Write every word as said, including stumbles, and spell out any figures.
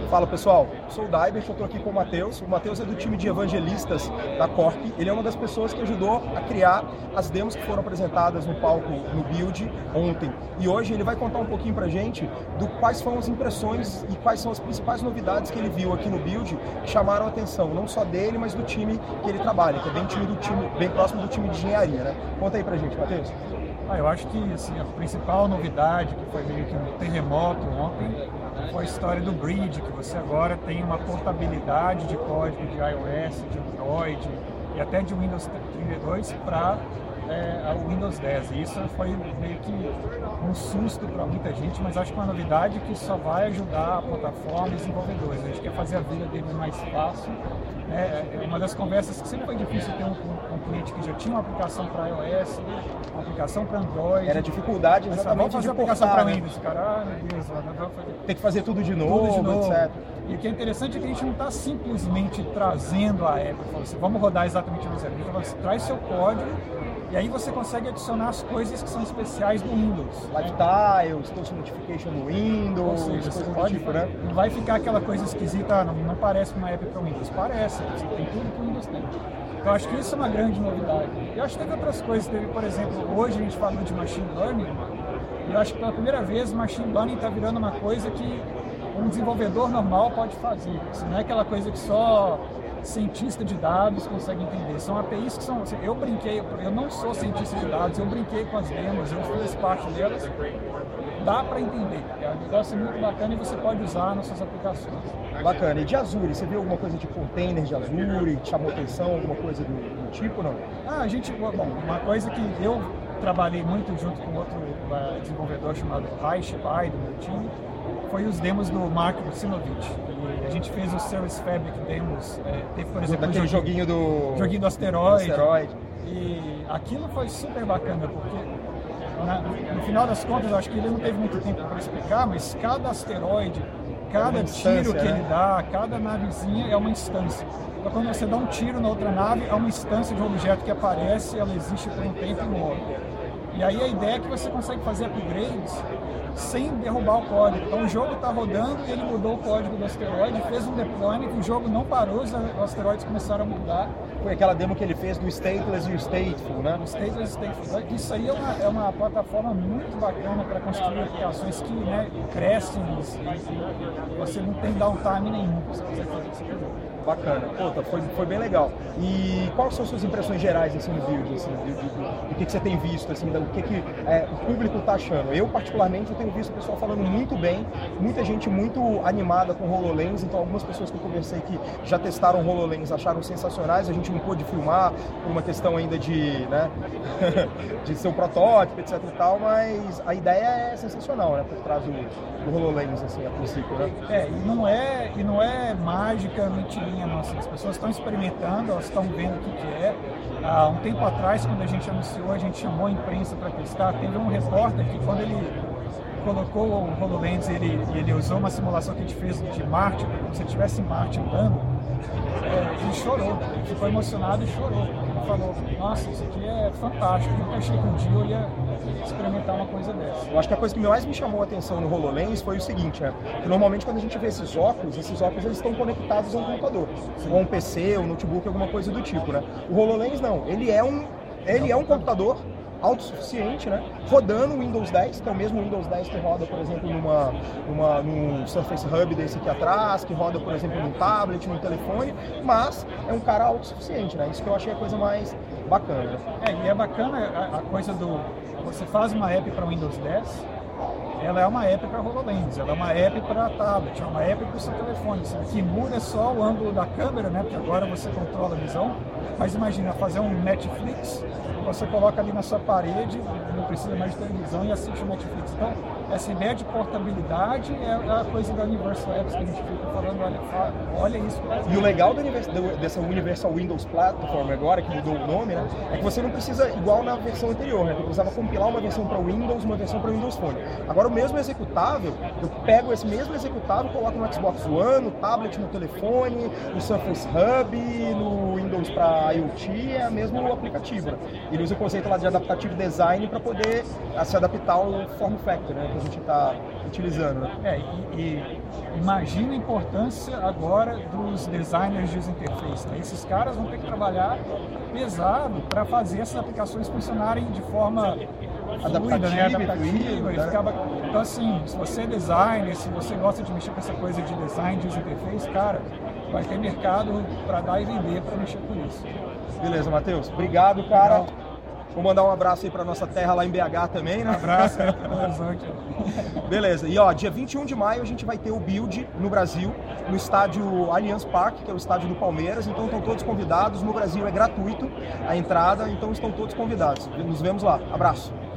Fala pessoal, eu sou o Daibert, eu estou aqui com o Matheus. O Matheus é do time de evangelistas da Corp. Ele é uma das pessoas que ajudou a criar as demos que foram apresentadas no palco no Build ontem. E hoje ele vai contar um pouquinho pra gente do quais foram as impressões e quais são as principais novidades que ele viu aqui no Build que chamaram a atenção, não só dele, mas do time que ele trabalha, que é bem, time do time, bem próximo do time de engenharia, né? Conta aí pra gente, Matheus. Ah, eu acho que assim, a principal novidade que foi meio que um terremoto ontem foi a história do Bridge, que você agora tem uma portabilidade de código de iOS, de Android e até de Windows trinta e dois para é, o Windows dez. E isso foi meio que um susto para muita gente, mas acho que é uma novidade que só vai ajudar a plataforma e os desenvolvedores. A gente quer fazer a vida deles mais fácil. É uma das conversas que sempre foi difícil ter um, um, um cliente que já tinha uma aplicação para iOS, uma aplicação para Android. Era dificuldade exatamente fazer de aplicação portar, para né? Windows, cara, ah, meu Deus, tem que fazer tudo de novo, tudo de novo. etcétera. E o que é interessante é que a gente não está simplesmente trazendo a app, falando assim, vamos rodar exatamente a mesma app, você traz seu código e aí você consegue adicionar as coisas que são especiais do Windows. Lifetiles, Touch Notification no Windows, Ou seja, coisas do pode, tipo, né? Não vai ficar aquela coisa esquisita, não, não parece uma app para o Windows. Parece, você tem tudo que o Windows tem. Então acho que isso é uma grande novidade. Eu acho que teve outras coisas, teve, por exemplo, hoje a gente falou de Machine Learning, e eu acho que pela primeira vez Machine Learning está virando uma coisa que um desenvolvedor normal pode fazer. Isso não é aquela coisa que só cientista de dados consegue entender. São A P Is que são... Assim, eu brinquei, eu não sou cientista de dados, eu brinquei com as demos, eu fiz parte delas. Dá para entender. É um negócio muito bacana e você pode usar nas suas aplicações. Bacana. E de Azure, você viu alguma coisa de container de Azure? Te chamou atenção, alguma coisa do, do tipo, não? Ah, a gente... Bom, uma coisa que eu trabalhei muito junto com outro uh, desenvolvedor chamado Raish Bai, do meu time, foi os demos do Mark Vucinovic. E a gente fez o Service Fabric demos, é, teve, por exemplo, daquele o joguinho, joguinho do... joguinho do asteroide. asteroide. E aquilo foi super bacana, porque na, no final das contas, eu acho que ele não teve muito tempo para explicar, mas cada asteroide, cada tiro que né? ele dá, cada navezinha é uma instância. Então, quando você dá um tiro na outra nave, é uma instância de um objeto que aparece, ela existe por um tempo e morre. E aí a ideia é que você consegue fazer upgrades sem derrubar o código. Então o jogo está rodando e ele mudou o código do asteroide, fez um deployment, o jogo não parou, os asteroides começaram a mudar. Foi aquela demo que ele fez do Stateless e o Stateful, né? O Stateless e o Stateful. Isso aí é uma, é uma plataforma muito bacana para construir aplicações que, né, crescem e você não tem downtime nenhum. Você consegue fazer o que você quiser. Bacana, Pô, foi, foi bem legal. E quais são as suas impressões gerais assim, no Build, assim, do, do, do, do que, que você tem visto, assim, do que, que é, o público está achando? Eu, particularmente, eu tenho visto o pessoal falando muito bem, muita gente muito animada com o HoloLens, então algumas pessoas que eu conversei que já testaram o HoloLens acharam sensacionais, a gente não pôde filmar por uma questão ainda de, né, de ser um protótipo, etc e tal, mas a ideia é sensacional, né, por trás do, do HoloLens, assim, a princípio, né? É, e não é, e não é mágica, mentirinha, nossa, as pessoas estão experimentando, elas estão vendo o que, que é. Há um tempo atrás, quando a gente anunciou, a gente chamou a imprensa para testar, teve um repórter que quando ele colocou o HoloLens e ele, ele usou uma simulação que a gente fez de Marte, como se ele estivesse em Marte andando, é, ele chorou, ele ficou emocionado e chorou. Ele falou, nossa, isso aqui é fantástico, eu nunca achei que um dia eu ia experimentar uma coisa dessa. Eu acho que a coisa que mais me chamou a atenção no HoloLens foi o seguinte, né? Que normalmente quando a gente vê esses óculos, esses óculos eles estão conectados a um computador, ou a um P C, um notebook, alguma coisa do tipo, né? O HoloLens não, ele é um, ele é um computador autossuficiente, né? Rodando o Windows dez, que é o mesmo Windows dez que roda, por exemplo, numa, numa, num Surface Hub desse aqui atrás, que roda, por exemplo, num tablet, num telefone, mas é um cara autossuficiente, né? Isso que eu achei a coisa mais bacana. É, e é bacana a, a coisa do... Você faz uma app para o Windows dez, ela é uma app para HoloLens, ela é uma app para tablet, é uma app para o seu telefone. O que muda é só o ângulo da câmera, né? Porque agora você controla a visão. Mas imagina, fazer um Netflix, você coloca ali na sua parede, não precisa mais de televisão e assiste o Netflix. Então, essa ideia de portabilidade é a coisa da Universal Apps que a gente fica falando, olha, olha isso. E o legal do, dessa Universal Windows Platform agora, que mudou o nome, né, é que você não precisa, igual na versão anterior, né, que eu precisava compilar uma versão para Windows, uma versão para Windows Phone. Agora o mesmo executável, eu pego esse mesmo executável, coloco no Xbox One, no tablet, no telefone, no Surface Hub, no Windows para IoT, é o mesmo aplicativo. Né? Ele usa o conceito lá de adaptative design para poder se adaptar ao form factor, né? a gente está utilizando. Né? É, e, e imagina a importância agora dos designers de user interface. Né? Esses caras vão ter que trabalhar pesado para fazer essas aplicações funcionarem de forma fluida, né? Adaptativa. Né? Ficava... Então, assim, se você é designer, se você gosta de mexer com essa coisa de design de user interface, cara, vai ter mercado para dar e vender para mexer com isso. Beleza, Matheus. Obrigado, cara. Legal. Vou mandar um abraço aí para nossa terra lá em B H também, né? Um abraço aí para Horizonte. Beleza. E ó, dia vinte e um de maio a gente vai ter o Build no Brasil, no estádio Allianz Parque, que é o estádio do Palmeiras. Então estão todos convidados. No Brasil é gratuito a entrada, então estão todos convidados. Nos vemos lá. Abraço.